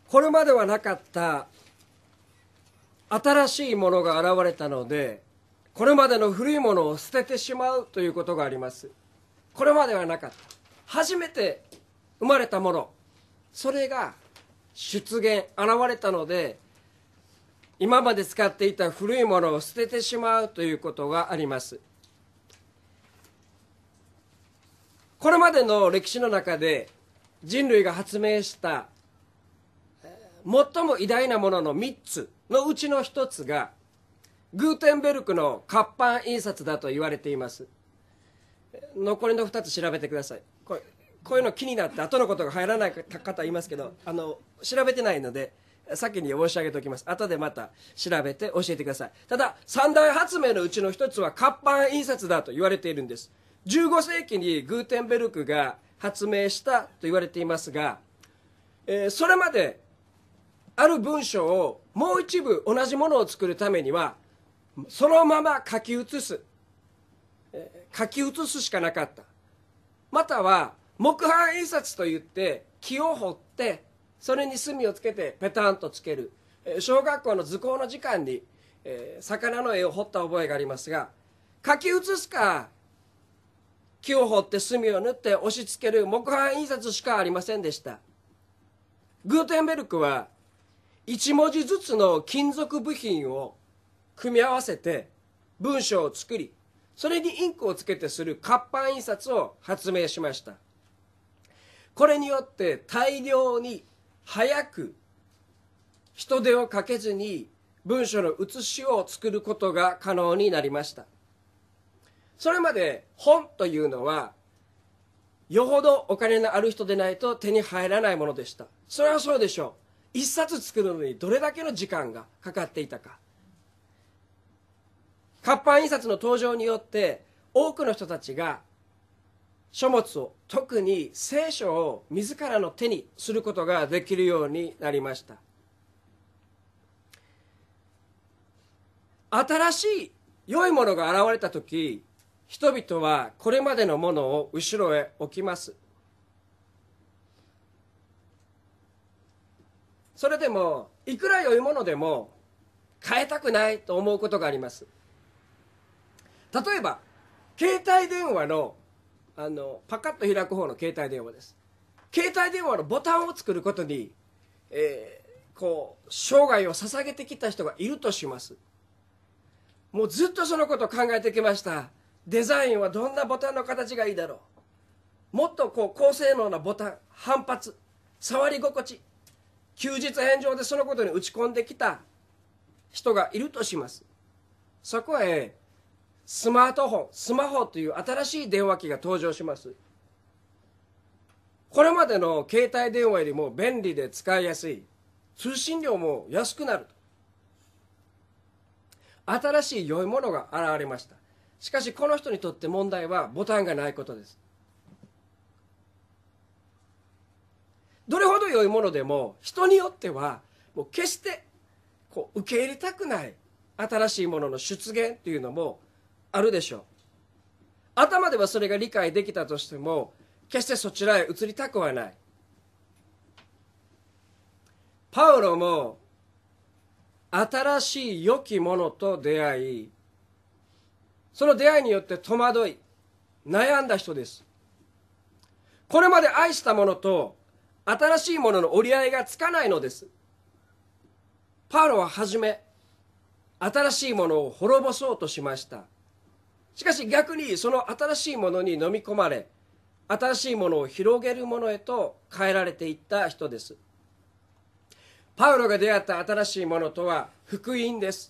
これまではなかった新しいものが現れたので、これまでの古いものを捨ててしまうということがあります。これまではなかった、初めて生まれたもの、それが出現現れたので、今まで使っていた古いものを捨ててしまうということがあります。これまでの歴史の中で人類が発明した最も偉大なものの3つのうちの1つがグーテンベルクの活版印刷だと言われています。残りの2つ調べてください。こういうの気になって後のことが入らない方いますけど、調べてないので先に申し上げておきます。後でまた調べて教えてください。ただ三大発明のうちの1つは活版印刷だと言われているんです。15世紀にグーテンベルクが発明したと言われていますが、それまである文章をもう一部同じものを作るためにはそのまま書き写すしかなかった。または木版印刷といって木を彫ってそれに墨をつけてペタンとつける。小学校の図工の時間に魚の絵を彫った覚えがありますが、書き写すか木を彫って墨を塗って押し付ける木版印刷しかありませんでした。グーテンベルクは1文字ずつの金属部品を組み合わせて文章を作り、それにインクをつけてする活版印刷を発明しました。これによって大量に早く人手をかけずに文書の写しを作ることが可能になりました。それまで本というのはよほどお金のある人でないと手に入らないものでした。それはそうでしょう。一冊作るのにどれだけの時間がかかっていたか。活版印刷の登場によって多くの人たちが書物を、特に聖書を自らの手にすることができるようになりました。新しい良いものが現れた時、人々はこれまでのものを後ろへ置きます。それでもいくら良いものでも変えたくないと思うことがあります。例えば携帯電話のパカッと開く方の携帯電話です。携帯電話のボタンを作ることに、生涯を捧げてきた人がいるとします。もうずっとそのことを考えてきました。デザインはどんなボタンの形がいいだろう、もっと高性能なボタン、反発、触り心地、休日返上でそのことに打ち込んできた人がいるとします。そこへスマホという新しい電話機が登場します。これまでの携帯電話よりも便利で使いやすい、通信料も安くなると、新しい良いものが現れました。しかしこの人にとって問題はボタンがないことです。どれほど良いものでも人によってはもう決して受け入れたくない新しいものの出現というのもあるでしょう。頭ではそれが理解できたとしても決してそちらへ移りたくはない。パウロも新しい良きものと出会い、その出会いによって戸惑い悩んだ人です。これまで愛したものと新しいものの折り合いがつかないのです。パウロははじめ新しいものを滅ぼそうとしました。しかし逆にその新しいものに飲み込まれ、新しいものを広げるものへと変えられていった人です。パウロが出会った新しいものとは福音です。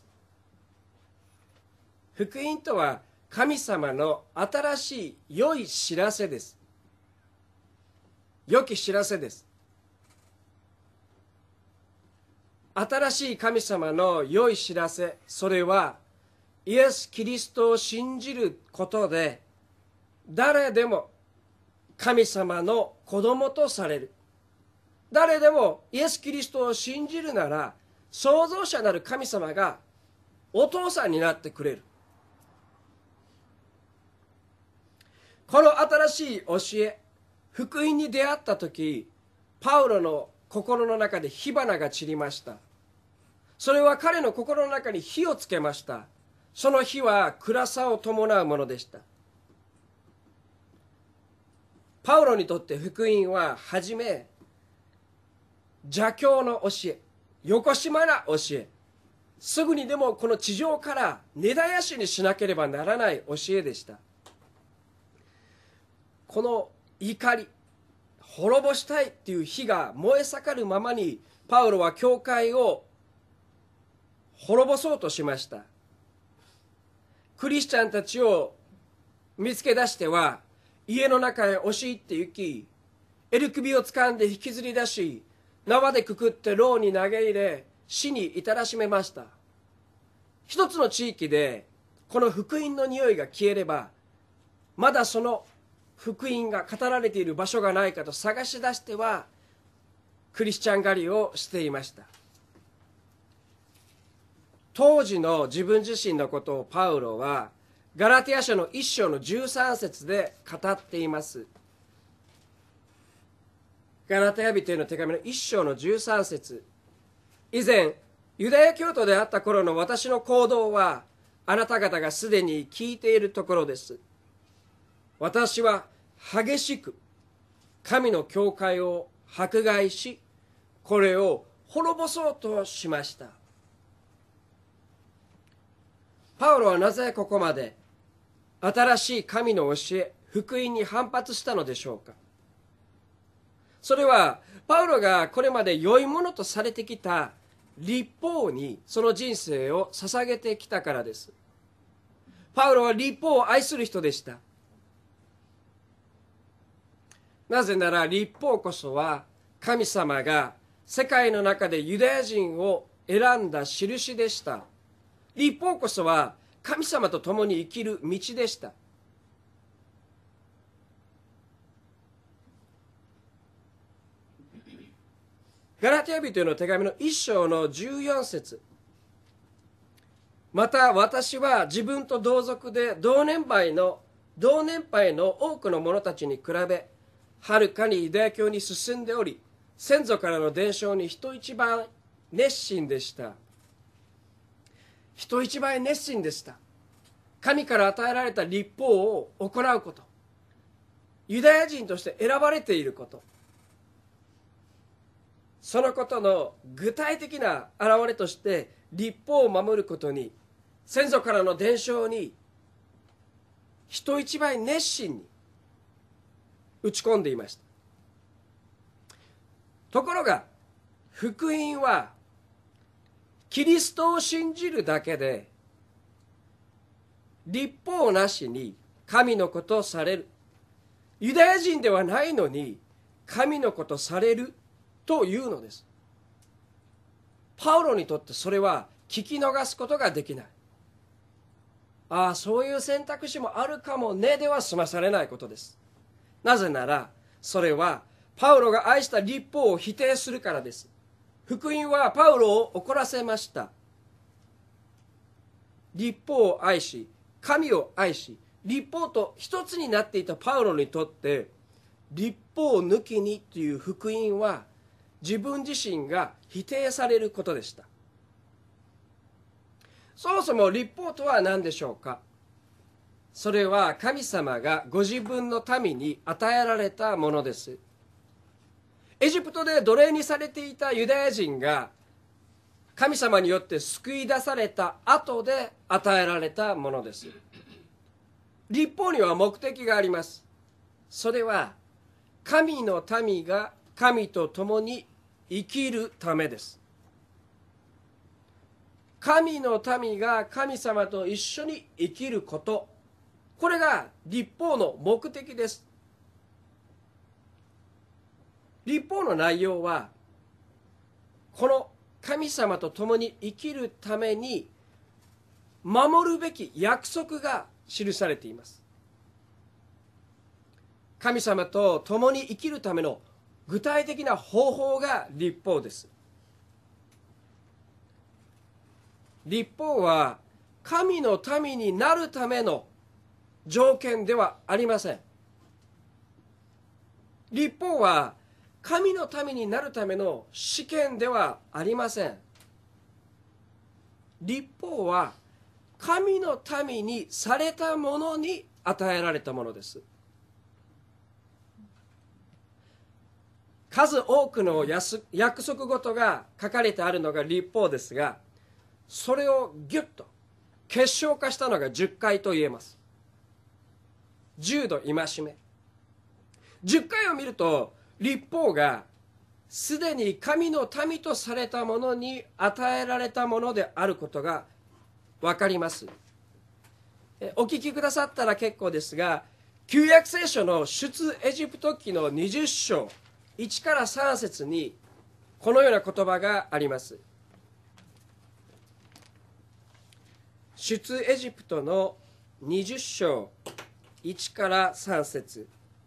福音とは神様の新しい良い知らせです。良き知らせです。新しい神様の良い知らせ、それはイエス・キリストを信じることで誰でも神様の子供とされる。誰でもイエス・キリストを信じるなら創造者なる神様がお父さんになってくれる。この新しい教え、福音に出会った時、パウロの心の中で火花が散りました。それは彼の心の中に火をつけました。その火は暗さを伴うものでした。パウロにとって福音ははじめ邪教の教え、よこしまな教え、すぐにでもこの地上から根絶やしにしなければならない教えでした。この怒り、滅ぼしたいっていう火が燃え盛るままにパウロは教会を滅ぼそうとしました。クリスチャンたちを見つけ出しては家の中へ押し入って行き、襟首を掴んで引きずり出し、縄でくくって牢に投げ入れ、死に至らしめました。一つの地域でこの福音の匂いが消えれば、まだその福音が語られている場所がないかと探し出してはクリスチャン狩りをしていました。当時の自分自身のことをパウロはガラテヤ書の1章の13節で語っています。ガラテヤ人への手紙の1章の13節、以前ユダヤ教徒であった頃の私の行動はあなた方がすでに聞いているところです。私は激しく神の教会を迫害し、これを滅ぼそうとしました。パウロはなぜここまで新しい神の教え、福音に反発したのでしょうか。それはパウロがこれまで良いものとされてきた律法にその人生を捧げてきたからです。パウロは律法を愛する人でした。なぜなら律法こそは神様が世界の中でユダヤ人を選んだ印でした。律法こそは神様と共に生きる道でした。ガラテヤ人への手紙の1章の14節、また私は自分と同族で同年配の多くの者たちに比べはるかにユダヤ教に進んでおり、先祖からの伝承に人一倍熱心でした。人一倍熱心でした。神から与えられた律法を行うこと、ユダヤ人として選ばれていること、そのことの具体的な表れとして律法を守ることに、先祖からの伝承に人一倍熱心に打ち込んでいました。ところが福音はキリストを信じるだけで律法なしに神の子とされる、ユダヤ人ではないのに神の子とされるというのです。パウロにとってそれは聞き逃すことができない。ああ、そういう選択肢もあるかもねでは済まされないことです。なぜならそれはパウロが愛した律法を否定するからです。福音はパウロを怒らせました。律法を愛し、神を愛し、律法と一つになっていたパウロにとって律法抜きにという福音は自分自身が否定されることでした。そもそも律法とは何でしょうか。それは神様がご自分の民に与えられたものです。エジプトで奴隷にされていたユダヤ人が神様によって救い出された後で与えられたものです。律法には目的があります。それは神の民が神と共に生きるためです。神の民が神様と一緒に生きること、これが律法の目的です。律法の内容はこの神様と共に生きるために守るべき約束が記されています。神様と共に生きるための具体的な方法が律法です。律法は神の民になるための条件ではありません。律法は神の民になるための試験ではありません。律法は神の民にされたものに与えられたものです。数多くの約束事が書かれてあるのが律法ですが、それをギュッと結晶化したのが10回と言えます。10度戒め。10回を見ると、律法がすでに神の民とされたものに与えられたものであることが分かります。お聞きくださったら結構ですが、旧約聖書の出エジプト記の20章1から3節にこのような言葉があります。出エジプトの20章1から3節。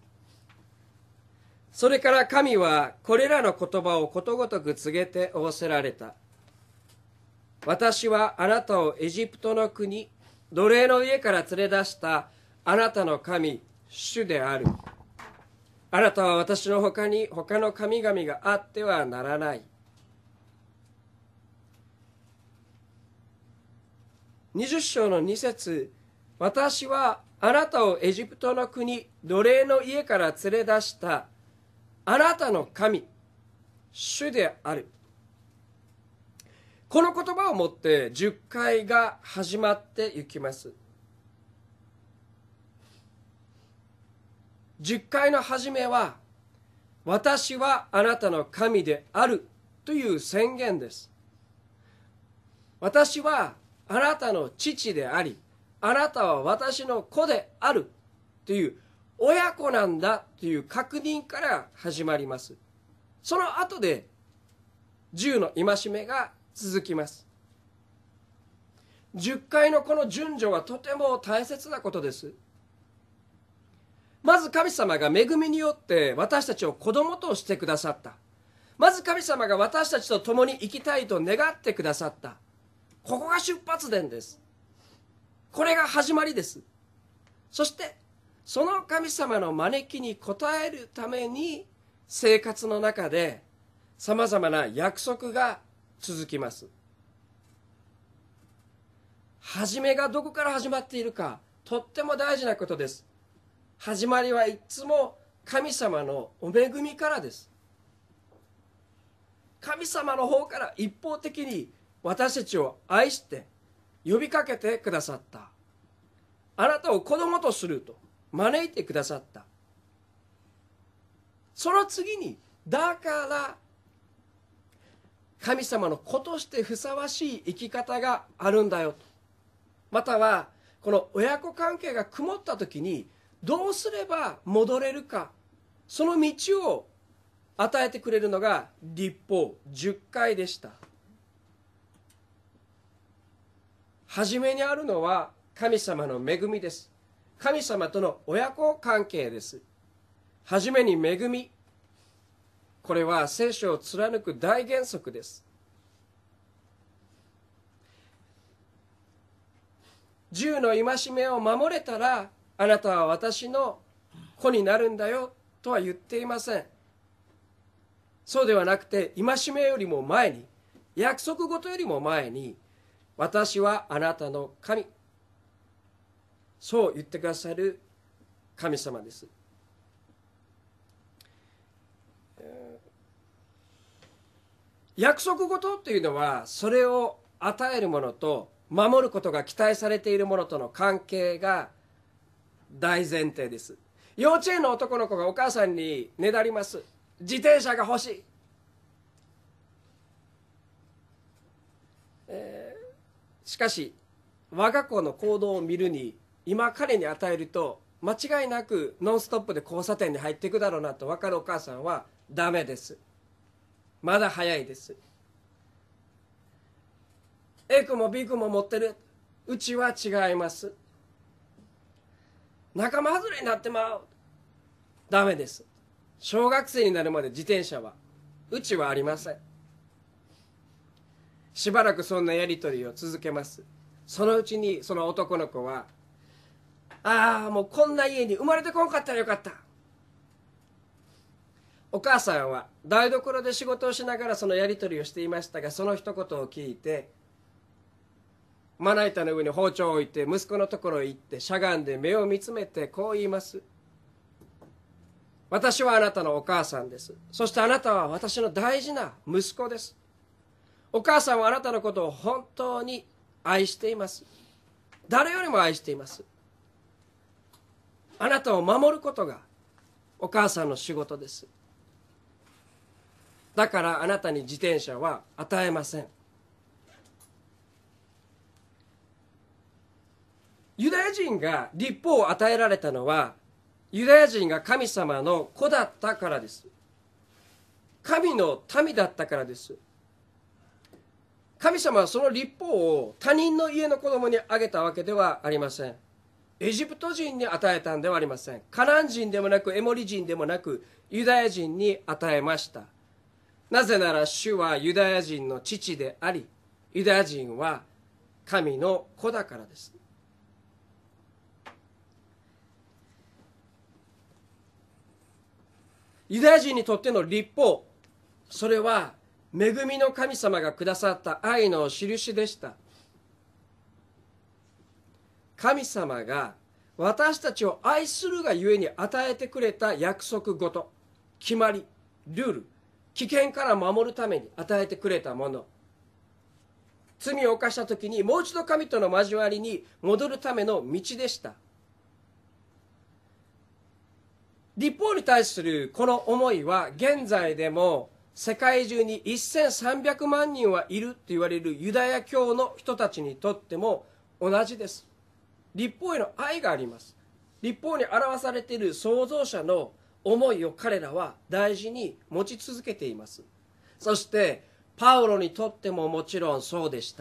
それから神はこれらの言葉をことごとく告げて仰せられた。私はあなたをエジプトの国、奴隷の家から連れ出したあなたの神、主である。あなたは私の他に他の神々があってはならない。20章の2節、私はあなたをエジプトの国、奴隷の家から連れ出したあなたの神、主である。この言葉をもって10回が始まっていきます。10回の始めは、私はあなたの神であるという宣言です。私はあなたの父であり、あなたは私の子であるという親子なんだという確認から始まります。その後で10の戒めが続きます。10回のこの順序はとても大切なことです。まず神様が恵みによって私たちを子供としてくださった。まず神様が私たちと共に生きたいと願ってくださった。ここが出発点です。これが始まりです。そしてその神様の招きに応えるために生活の中でさまざまな約束が続きます。始めがどこから始まっているか、とっても大事なことです。始まりはいつも神様のお恵みからです。神様の方から一方的に私たちを愛して呼びかけてくださった。あなたを子供とすると招いてくださった。その次に、だから神様の子としてふさわしい生き方があるんだよと。またはこの親子関係が曇った時にどうすれば戻れるか、その道を与えてくれるのが律法10回でした。初めにあるのは神様の恵みです。神様との親子関係です。初めに恵み、これは聖書を貫く大原則です。10の戒めを守れたらあなたは私の子になるんだよとは言っていません。そうではなくて、戒めよりも前に、約束事よりも前に、私はあなたの神、そう言ってくださる神様です。約束事というのは、それを与えるものと守ることが期待されているものとの関係が大前提です。幼稚園の男の子がお母さんにねだります。自転車が欲しい。しかし我が子の行動を見るに、今彼に与えると間違いなくノンストップで交差点に入っていくだろうなと分かるお母さんはダメです。まだ早いです。 A 君も B 君も持ってる。うちは違います。仲間外れになってまう。ダメです。小学生になるまで自転車はうちはありません。しばらくそんなやり取りを続けます。そのうちにその男の子は、ああもうこんな家に生まれてこんかったらよかった。 お母さんは台所で仕事をしながらそのやり取りをしていましたが、その一言を聞いて、まな板の上に包丁を置いて息子のところへ行ってしゃがんで目を見つめてこう言います。私はあなたのお母さんです。そしてあなたは私の大事な息子です。お母さんはあなたのことを本当に愛しています。誰よりも愛しています。あなたを守ることがお母さんの仕事です。だからあなたに自転車は与えません。ユダヤ人が律法を与えられたのは、ユダヤ人が神様の子だったからです。神の民だったからです。神様はその律法を他人の家の子供にあげたわけではありません。エジプト人に与えたんではありません。カナン人でもなくエモリ人でもなくユダヤ人に与えました。なぜなら主はユダヤ人の父であり、ユダヤ人は神の子だからです。ユダヤ人にとっての律法、それは恵みの神様がくださった愛の印でした。神様が私たちを愛するがゆえに与えてくれた約束事、決まり、ルール、危険から守るために与えてくれたもの、罪を犯した時にもう一度神との交わりに戻るための道でした。律法に対するこの思いは現在でも世界中に1300万人はいると言われるユダヤ教の人たちにとっても同じです。律法への愛があります。律法に表されている創造者の思いを彼らは大事に持ち続けています。そしてパウロにとってももちろんそうでした。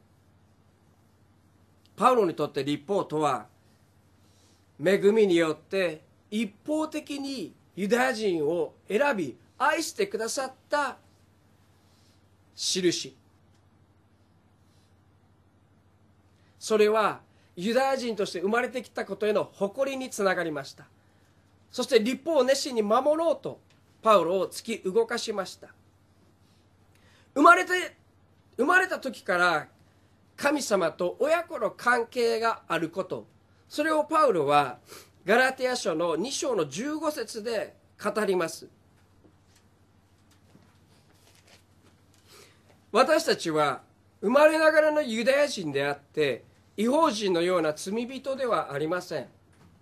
パウロにとって律法とは恵みによって一方的にユダヤ人を選び愛してくださった印。それはユダヤ人として生まれてきたことへの誇りにつながりました。そして律法を熱心に守ろうとパウロを突き動かしました。生まれた時から神様と親子の関係があること、それをパウロはガラテヤ書の2章の15節で語ります。私たちは生まれながらのユダヤ人であって異邦人のような罪人ではありません。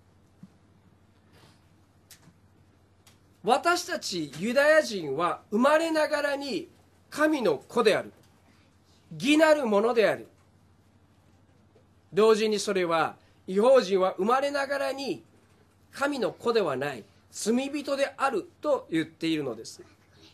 私たちユダヤ人は生まれながらに神の子である、義なるものである。同時にそれは異邦人は生まれながらに神の子ではない罪人であると言っているのです。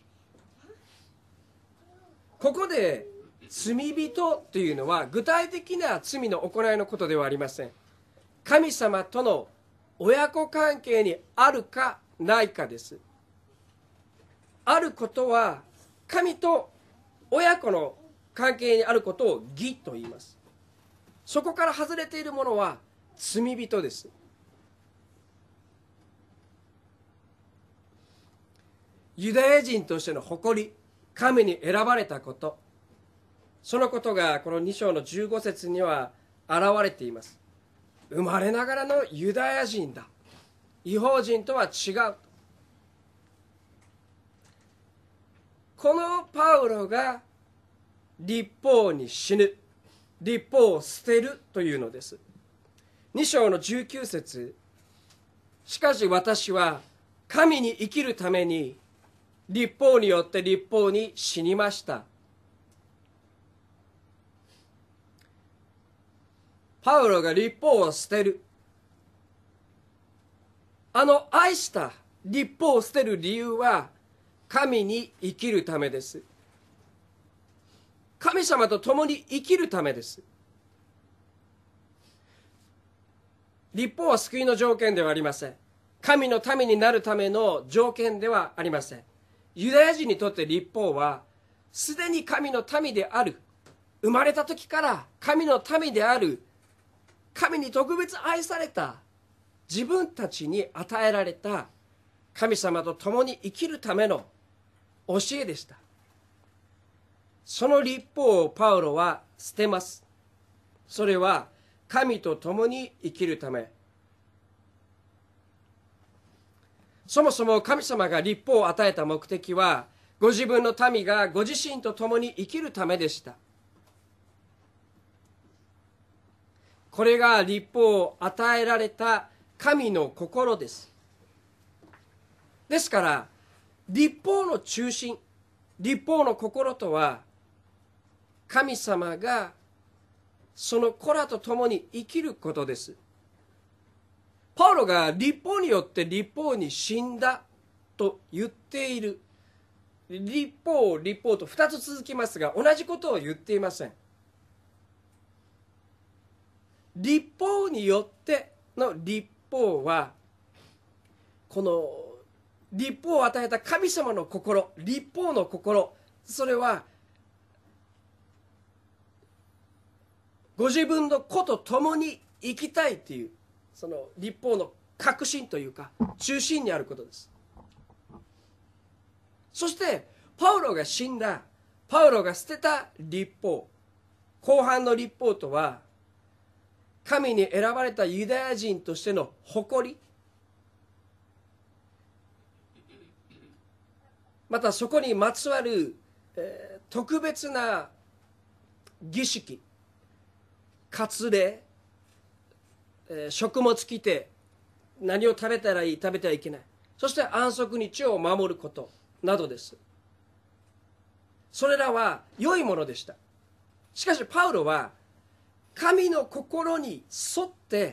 ここで罪人というのは具体的な罪の行いのことではありません。神様との親子関係にあるかないかです。あることは神と親子の関係にあることを義と言います。そこから外れているものは罪人です。ユダヤ人としての誇り、神に選ばれたこと、そのことがこの2章の15節には現れています。生まれながらのユダヤ人だ、異邦人とは違う。このパウロが律法に死ぬ、律法を捨てるというのです。2章の19節、しかし私は神に生きるために律法によって律法に死にました。パウロが律法を捨てる、愛した律法を捨てる理由は神に生きるためです。神様と共に生きるためです。律法は救いの条件ではありません。神の民になるための条件ではありません。ユダヤ人にとって律法はすでに神の民である、生まれた時から神の民である、神に特別愛された自分たちに与えられた神様と共に生きるための教えでした。その律法をパウロは捨てます。それは神と共に生きるため。そもそも神様が律法を与えた目的は、ご自分の民がご自身と共に生きるためでした。これが律法を与えられた神の心です。ですから、律法の中心、律法の心とは、神様がその子らと共に生きることです。パウロが律法によって律法に死んだと言っている。律法と2つ続きますが、同じことを言っていません。律法によっての律法は、この律法を与えた神様の心、律法の心、それはご自分の子と共に生きたいという、その律法の核心というか中心にあることです。そしてパウロが死んだ、パウロが捨てた律法、後半の律法とは、神に選ばれたユダヤ人としての誇り、またそこにまつわる、特別な儀式、割礼、食物規定、何を食べたらいい、食べてはいけない、そして安息日を守ることなどです。それらは良いものでした。しかしパウロは神の心に沿って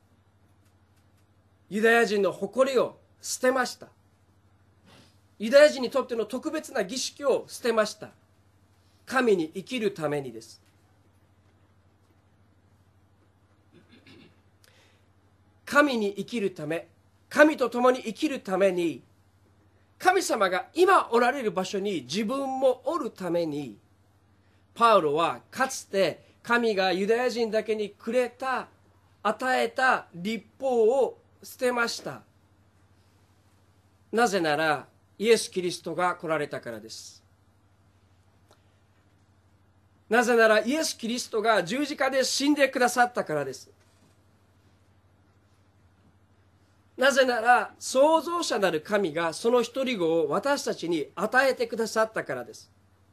ユダヤ人の誇りを捨てました。ユダヤ人にとっての特別な儀式を捨てました。神に生きるためにです。神に生きるため、神と共に生きるために、神様が今おられる場所に自分もおるために、パウロはかつて神がユダヤ人だけにくれた、与えた律法を捨てました。なぜならイエス・キリストが来られたからです。なぜならイエス・キリストが十字架で死んでくださったからです。なぜなら創造者なる神がその一人子を私たちに与えてくださったからです。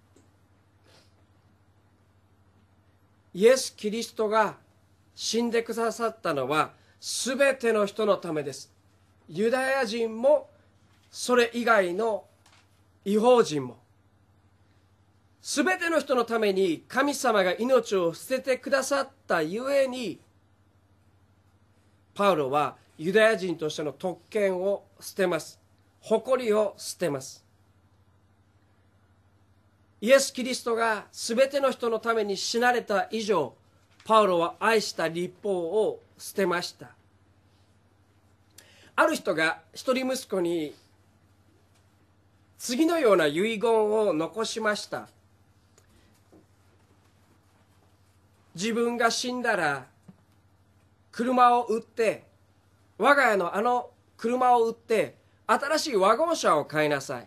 イエス・キリストが死んでくださったのはすべての人のためです。ユダヤ人もそれ以外の異邦人も、すべての人のために神様が命を捨ててくださったゆえに、パウロはユダヤ人としての特権を捨てます。誇りを捨てます。イエス・キリストがすべての人のために死なれた以上、パウロは愛した律法を捨てました。ある人が一人息子に次のような遺言を残しました。自分が死んだら車を売って、我が家のあの車を売って新しいワゴン車を買いなさい。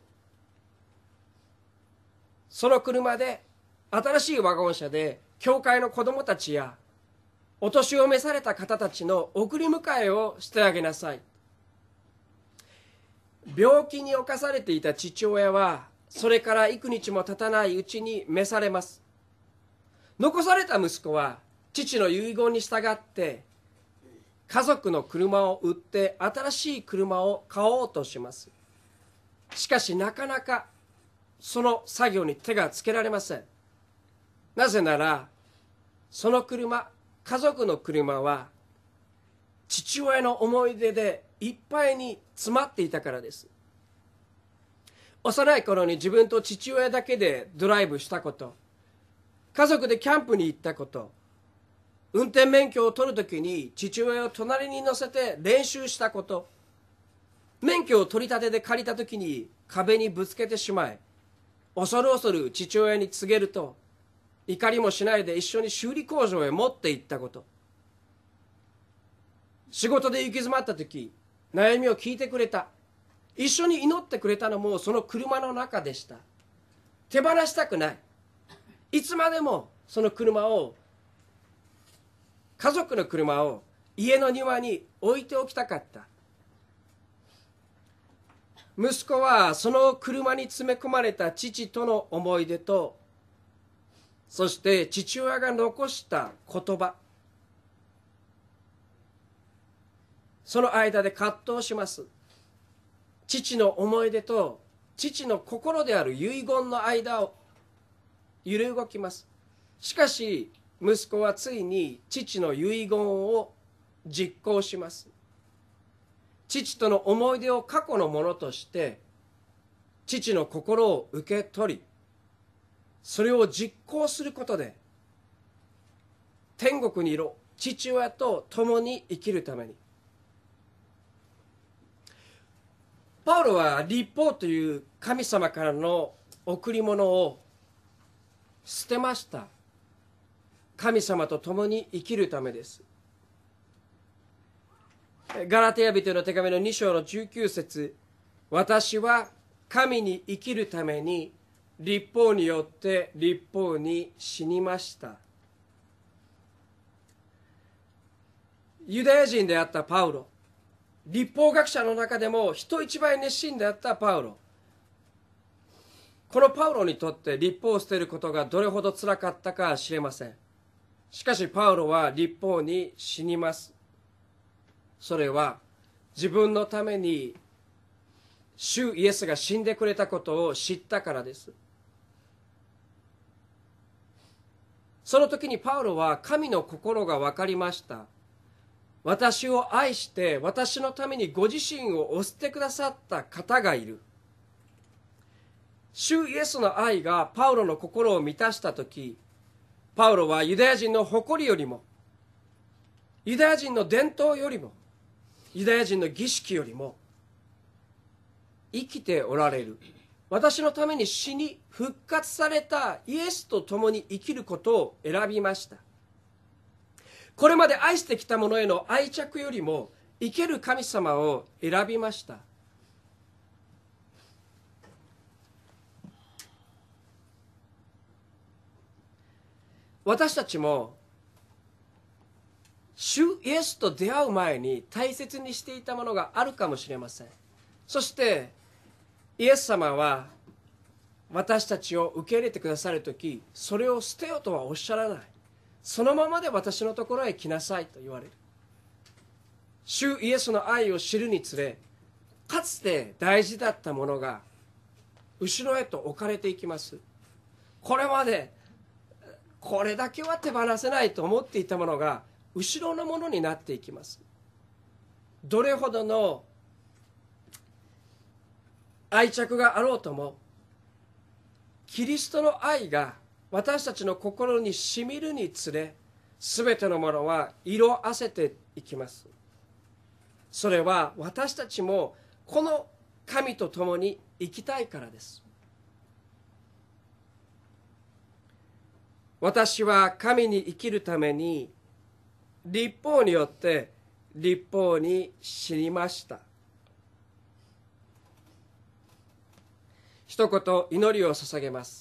その車で、新しいワゴン車で教会の子供たちやお年を召された方たちの送り迎えをしてあげなさい。病気に侵されていた父親はそれから幾日も経たないうちに召されます。残された息子は父の遺言に従って家族の車を売って新しい車を買おうとします。しかしなかなかその作業に手がつけられません。なぜならその車、家族の車は父親の思い出でいっぱいに詰まっていたからです。幼い頃に自分と父親だけでドライブしたこと、家族でキャンプに行ったこと、運転免許を取るときに父親を隣に乗せて練習したこと、免許を取り立てで借りたときに壁にぶつけてしまい、恐る恐る父親に告げると、怒りもしないで一緒に修理工場へ持って行ったこと、仕事で行き詰まったとき悩みを聞いてくれた。 一緒に祈ってくれたのもその車の中でした。手放したくない。いつまでもその車を、家族の車を家の庭に置いておきたかった。息子はその車に詰め込まれた父との思い出と、そして父親が残した言葉、その間で葛藤します。父の思い出と父の心である遺言の間を揺れ動きます。しかし息子はついに父の遺言を実行します。父との思い出を過去のものとして父の心を受け取り、それを実行することで天国にいる父親と共に生きるために、パウロは律法という神様からの贈り物を捨てました。神様と共に生きるためです。ガラテヤ人の手紙の2章の19節、私は神に生きるために律法によって律法に死にました。ユダヤ人であったパウロ、律法学者の中でも人一倍熱心であったパウロ、このパウロにとって律法を捨てることがどれほどつらかったかは知れません。しかしパウロは律法に死にます。それは自分のために主イエスが死んでくれたことを知ったからです。その時にパウロは神の心が分かりました。私を愛して私のためにご自身をお捨てくださった方がいる。主イエスの愛がパウロの心を満たした時、パウロはユダヤ人の誇りよりも、ユダヤ人の伝統よりも、ユダヤ人の儀式よりも生きておられる、私のために死に復活されたイエスと共に生きることを選びました。これまで愛してきたものへの愛着よりも生ける神様を選びました。私たちも主イエスと出会う前に大切にしていたものがあるかもしれません。そしてイエス様は私たちを受け入れてくださるとき、それを捨てよとはおっしゃらない。そのままで私のところへ来なさいと言われる。主イエスの愛を知るにつれ、かつて大事だったものが後ろへと置かれていきます。これまでこれだけは手放せないと思っていたものが後ろのものになっていきます。どれほどの愛着があろうとも、キリストの愛が私たちの心にしみるにつれ、すべてのものは色あせていきます。それは私たちもこの神と共に生きたいからです。私は神に生きるために律法によって律法に死にました。一言祈りを捧げます。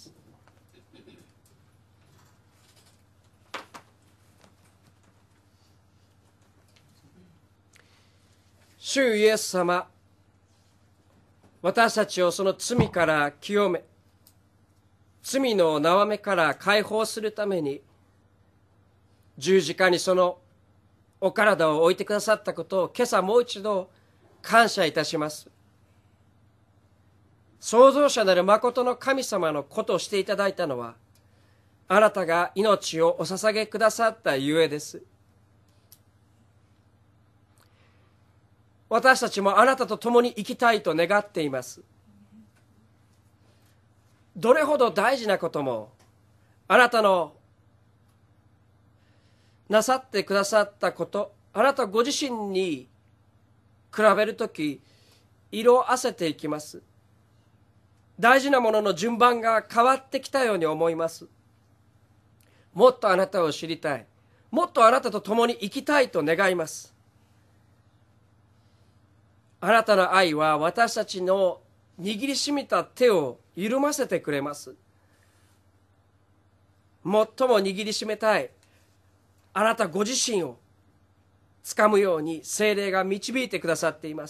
主イエス様、私たちをその罪から清め、罪の縄目から解放するために十字架にそのお体を置いてくださったことを今朝もう一度感謝いたします。創造者なる誠の神様のことをしていただいたのは、あなたが命をお捧げくださったゆえです。私たちもあなたと共に生きたいと願っています。どれほど大事なことも、あなたのなさってくださったこと、あなたご自身に比べるとき、色あせていきます。大事なものの順番が変わってきたように思います。もっとあなたを知りたい。もっとあなたと共に生きたいと願います。 あなたの愛は私たちの握りしめた手を緩ませてくれます。最も握りしめたいあなたご自身をつかむように聖霊が導いてくださっています。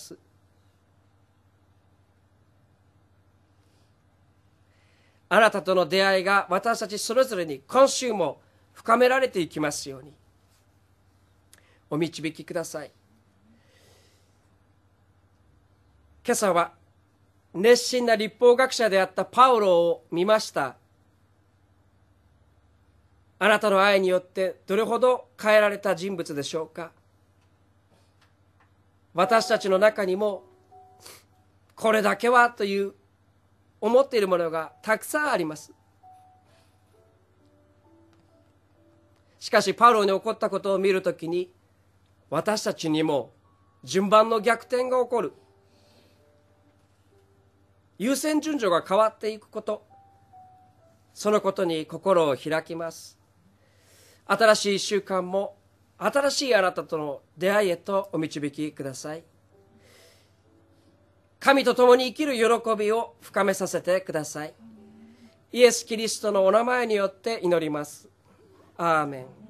あなたとの出会いが私たちそれぞれに今週も深められていきますようにお導きください。今朝は熱心な律法学者であったパウロを見ました。あなたの愛によってどれほど変えられた人物でしょうか。私たちの中にもこれだけはという思っているものがたくさんあります。しかしパウロに起こったことを見るときに、私たちにも順番の逆転が起こる、優先順序が変わっていくこと、そのことに心を開きます。新しい1週間も新しいあなたとの出会いへとお導きください。神と共に生きる喜びを深めさせてください。イエス・キリストのお名前によって祈ります。アーメン。